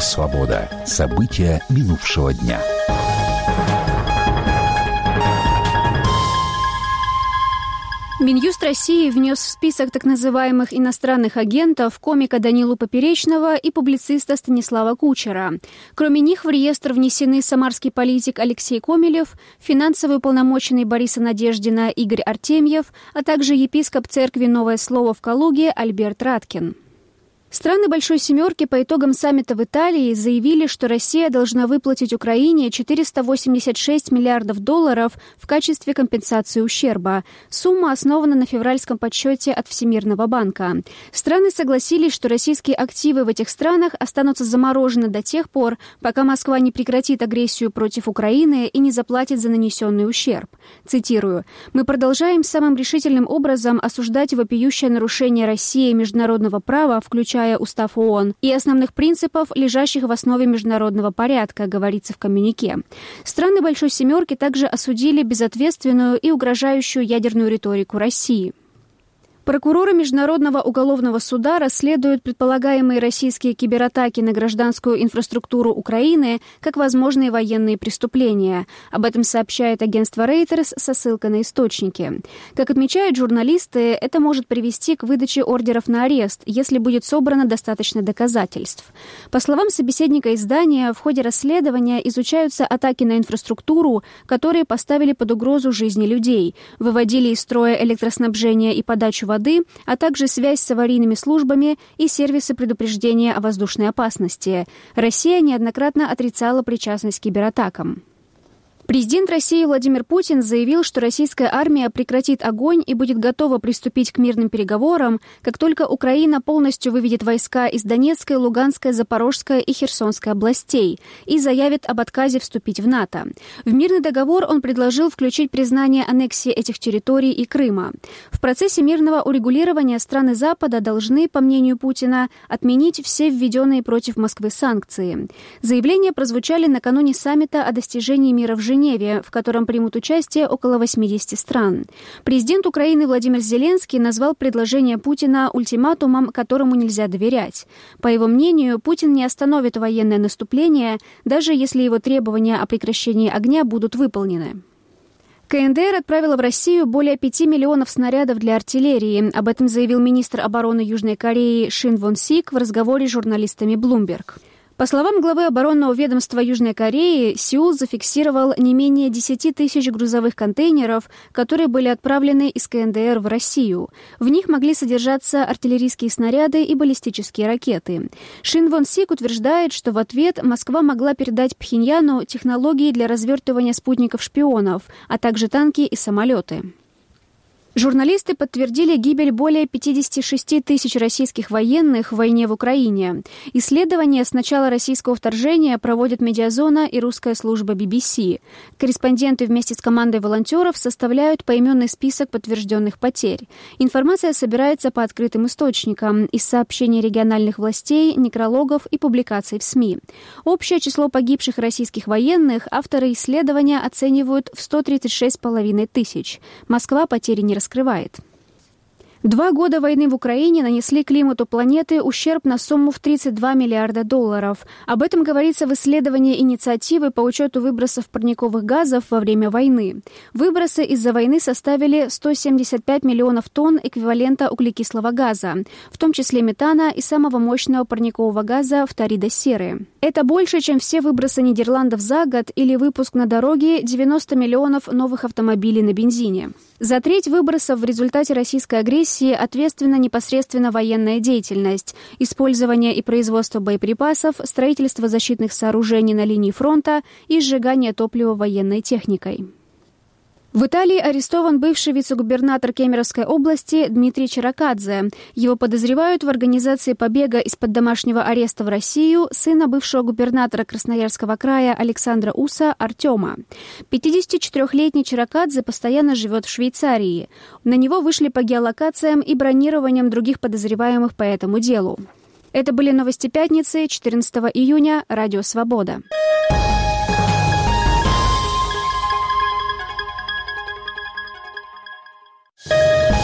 «Свобода». События минувшего дня. Минюст России внес в список так называемых иностранных агентов комика Данилу Поперечного и публициста Станислава Кучера. Кроме них в реестр внесены самарский политик Алексей Комелев, финансовый уполномоченный Бориса Надеждина Игорь Артемьев, а также епископ церкви «Новое слово» в Калуге Альберт Раткин. Страны Большой Семерки по итогам саммита в Италии заявили, что Россия должна выплатить Украине $486 миллиардов в качестве компенсации ущерба. Сумма основана на февральском подсчете от Всемирного банка. Страны согласились, что российские активы в этих странах останутся заморожены до тех пор, пока Москва не прекратит агрессию против Украины и не заплатит за нанесенный ущерб. Цитирую: «Мы продолжаем самым решительным образом осуждать вопиющее нарушение России международного права, включая Устав ООН, и основных принципов, лежащих в основе международного порядка», говорится в коммюнике. Страны Большой Семерки также осудили безответственную и угрожающую ядерную риторику России. Прокуроры Международного уголовного суда расследуют предполагаемые российские кибератаки на гражданскую инфраструктуру Украины как возможные военные преступления. Об этом сообщает агентство Reuters со ссылкой на источники. Как отмечают журналисты, это может привести к выдаче ордеров на арест, если будет собрано достаточно доказательств. По словам собеседника издания, в ходе расследования изучаются атаки на инфраструктуру, которые поставили под угрозу жизни людей, выводили из строя электроснабжение и подачу воды, а также связь с аварийными службами и сервисы предупреждения о воздушной опасности. Россия неоднократно отрицала причастность к кибератакам. Президент России Владимир Путин заявил, что российская армия прекратит огонь и будет готова приступить к мирным переговорам, как только Украина полностью выведет войска из Донецкой, Луганской, Запорожской и Херсонской областей и заявит об отказе вступить в НАТО. В мирный договор он предложил включить признание аннексии этих территорий и Крыма. В процессе мирного урегулирования страны Запада должны, по мнению Путина, отменить все введенные против Москвы санкции. Заявления прозвучали накануне саммита о достижении мира в Женеве, в котором примут участие около 80 стран. Президент Украины Владимир Зеленский назвал предложение Путина ультиматумом, которому нельзя доверять. По его мнению, Путин не остановит военное наступление, даже если его требования о прекращении огня будут выполнены. КНДР отправила в Россию более 5 миллионов снарядов для артиллерии. Об этом заявил министр обороны Южной Кореи Шин Вон Сик в разговоре с журналистами Bloomberg. По словам главы оборонного ведомства Южной Кореи, Сеул зафиксировал не менее 10 тысяч грузовых контейнеров, которые были отправлены из КНДР в Россию. В них могли содержаться артиллерийские снаряды и баллистические ракеты. Шин Вон Сик утверждает, что в ответ Москва могла передать Пхеньяну технологии для развертывания спутников-шпионов, а также танки и самолеты. Журналисты подтвердили гибель более 56 тысяч российских военных в войне в Украине. Исследования с начала российского вторжения проводят Медиазона и русская служба BBC. Корреспонденты вместе с командой волонтеров составляют поименный список подтвержденных потерь. Информация собирается по открытым источникам из сообщений региональных властей, некрологов и публикаций в СМИ. Общее число погибших российских военных авторы исследования оценивают в 136,5 тысяч. Москва потери не раскрывает. 2 года войны в Украине нанесли климату планеты ущерб на сумму в $32 миллиарда. Об этом говорится в исследовании инициативы по учету выбросов парниковых газов во время войны. Выбросы из-за войны составили 175 миллионов тонн эквивалента углекислого газа, в том числе метана и самого мощного парникового газа фторида серы. Это больше, чем все выбросы Нидерландов за год или выпуск на дороге 90 миллионов новых автомобилей на бензине. За треть выбросов в результате российской агрессии ответственна непосредственно военная деятельность, использование и производство боеприпасов, строительство защитных сооружений на линии фронта и сжигание топлива военной техникой. В Италии арестован бывший вице-губернатор Кемеровской области Дмитрий Чиракадзе. Его подозревают в организации побега из-под домашнего ареста в Россию сына бывшего губернатора Красноярского края Александра Уса Артема. 54-летний Чиракадзе постоянно живет в Швейцарии. На него вышли по геолокациям и бронированием других подозреваемых по этому делу. Это были новости пятницы, 14 июня, Радио Свобода.